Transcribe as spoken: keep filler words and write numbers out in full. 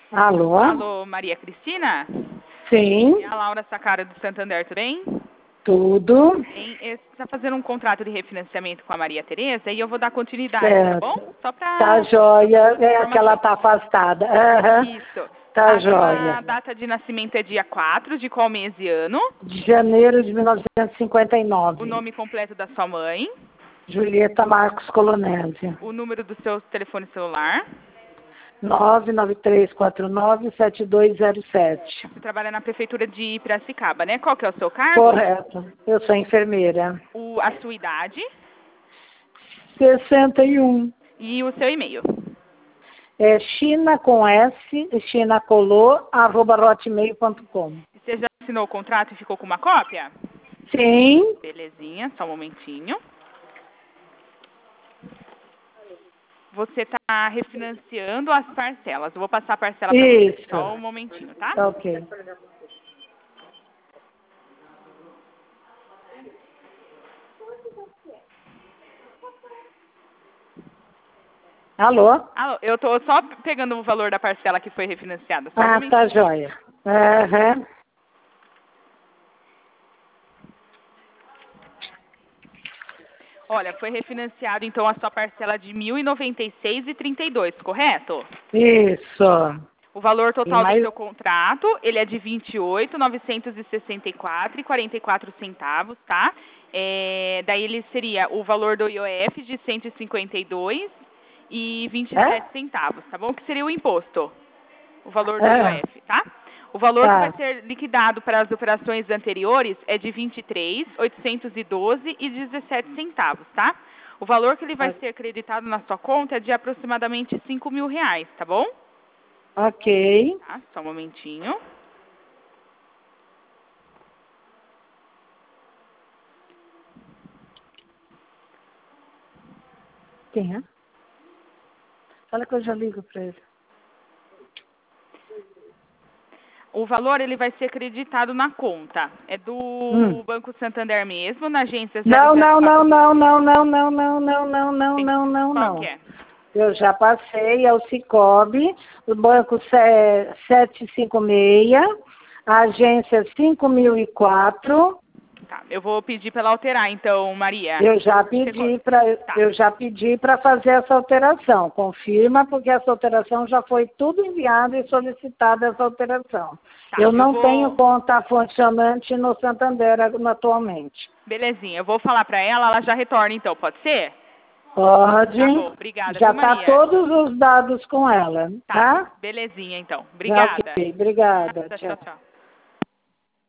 Alô? Alô, Maria Cristina? Sim, É a Laura Sacara do Santander, tudo bem? tudo Bem, você está fazendo um contrato de refinanciamento com a Maria Tereza e eu vou dar continuidade, tá certo. bom? Só Tá para joia, é que ela informação. tá afastada. Aham, Isso. tá A joia. sua data de nascimento é dia quatro de qual mês e ano? De janeiro de mil novecentos e cinquenta e O nove. nome completo da sua mãe? Julieta Marcos Colonese. O número do seu telefone celular? nove nove três quatro nove sete dois zero sete. Você trabalha na prefeitura de Piracicaba, né? Qual que é o seu cargo? Correto. Eu sou enfermeira. O, a sua idade sessenta e um. e o seu e-mail. É China com S, chinacolor, arroba hotmail ponto com. Você já assinou o contrato e ficou com uma cópia? Sim, Belezinha, só um momentinho. Você está refinanciando as parcelas. Eu vou passar a parcela para você. isso. Só um momentinho, tá? Tá ok. Alô? Alô, eu tô só pegando o valor da parcela que foi refinanciada. Só um Ah, tá momentinho. joia. Aham. Olha, foi refinanciado então a sua parcela de mil e noventa e seis e trinta e dois, correto? Isso. O valor E total do mais. seu contrato, ele é de vinte e oito mil novecentos e sessenta e quatro e quarenta e quatro centavos, tá? É, daí ele seria o valor do I O F de cento e cinquenta e dois e vinte e É? sete centavos, tá bom? Que seria o imposto, o valor do É. I O F, tá? O valor que vai Tá. ser liquidado para as operações anteriores é de vinte e três mil oitocentos e doze e dezessete centavos, tá? O valor que ele vai ser acreditado na sua conta é de aproximadamente cinco mil reais, tá bom? Ok. Tá? Só um momentinho. Quem é? Fala que eu já ligo pra ele. O valor ele vai ser acreditado na conta. É Hum. do Banco Santander mesmo, na agência zero Não, zero não, quatro. não, não, não, não, não, não, não, não, não, Sim. não, não, Qual que não. é? Eu já passei, é o Cicobi, o banco setecentos e cinquenta e seis, a agência cinco mil e quatro. Tá, eu vou pedir para ela alterar então, Maria. Eu já Você co- pedi para Tá, eu já pedi para fazer essa alteração. Confirma, porque essa alteração já foi tudo enviado e solicitada essa alteração. tá. Eu Eu não tenho vou. conta funcionante no Santander ag- atualmente. Belezinha, eu vou falar para ela, ela já retorna então, pode ser? Pode. Tá bom, obrigada, Já viu, está Maria? todos os dados com ela, Tá, tá? belezinha então. Tá Obrigada. ok. Obrigada. Tchau, Tchau. tchau.